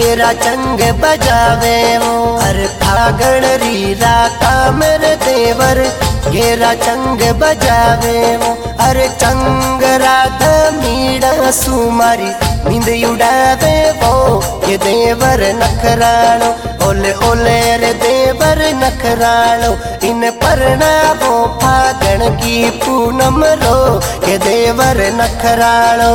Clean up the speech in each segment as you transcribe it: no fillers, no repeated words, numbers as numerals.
गेरा चंग बजावे वो। अरे फागण री राता मेरे देवर गेरा चंग बजावे वो। अरे चंग राधा मीड़ा सुमारी नींद उड़ावे वो। ये देवर नखरालो ओले ओले रे देवर नखरालो इन परणावो फागण की पूनम रो। ये देवर नखरालो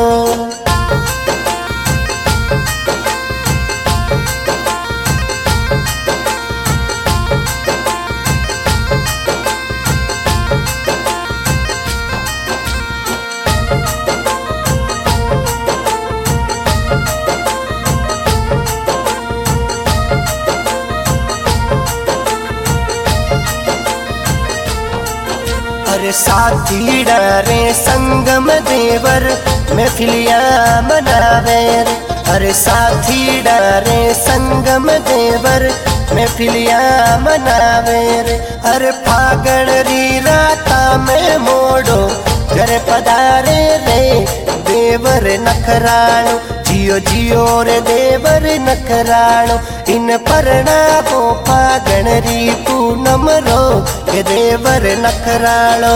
अरे साथी डरे संगम देवर महफिलिया मनावे रे। अरे साथी डरे संगम देवर महफिलिया मनावे रे। अरे फागण री राता में मोड़ो घर पधारे रे देवर नखरालो। जियो जियो रे देवर नखरालो इन परणावो फागण री पूनम रो। ये देवर नखरालो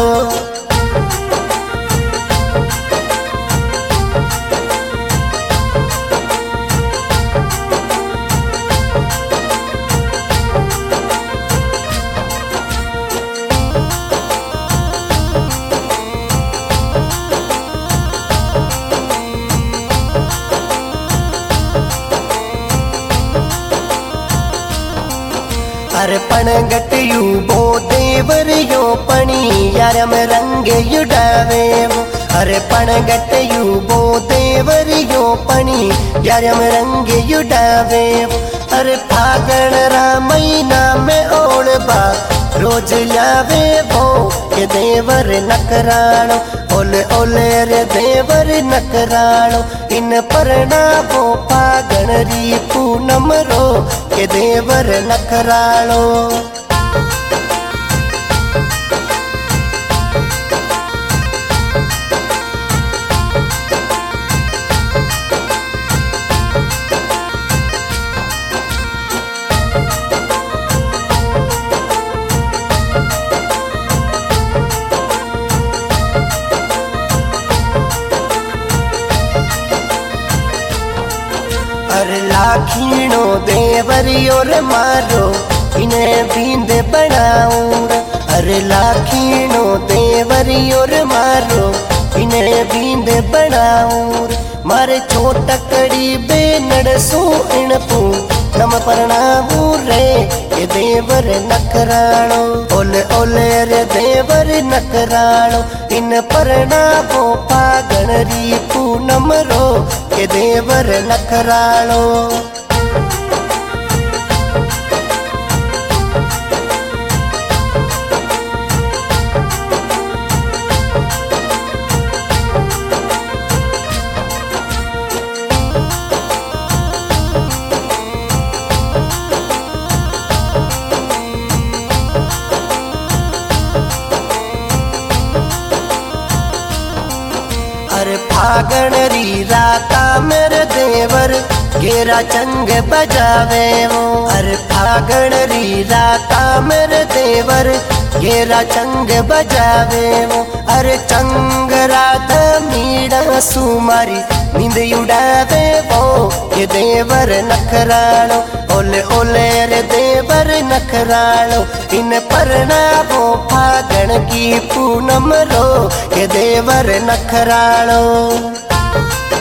अरे पणगट यू बो देवर यो पणी यारम रंगे युडावे वो। अरे पणगट यू बो देवर यो पणी यारम रंगे युडावे वो। अरे फागण रा महीना में ओळबा रोज लावे वो। ये देवर नखरालो ओले ओले रे देवर नखरालो इन परणावो फागण री पूनम रो। ये देवर नखरालो अरे लाखीणो देवरियो रे मारो इन्हें बींद बनाऊं। अरे लाखीणो देवरियो रे मारो इन्हें बींद बनाऊं। मारे छोटकड़ी बेनड़ सो इन पू नम परणावू रे। ये देवर नखरालो ओले ओले रे देवर नखरालो इन परणावो फागण री पूनम रो। ये देवर नखरालो अरे फागण री राता मेरे देवर गेरा चंग बजावे वो। अरे फागण री राता मेरे देवर गेरा चंग बजावे वो। अरे चंग राधा मीड़ा सुमारी नींद उड़ावे वो। ये देवर नखरालो ओले ओले रे देवर नखरालो इन परणावो फागण की पूनम रो। ये देवर नखरालो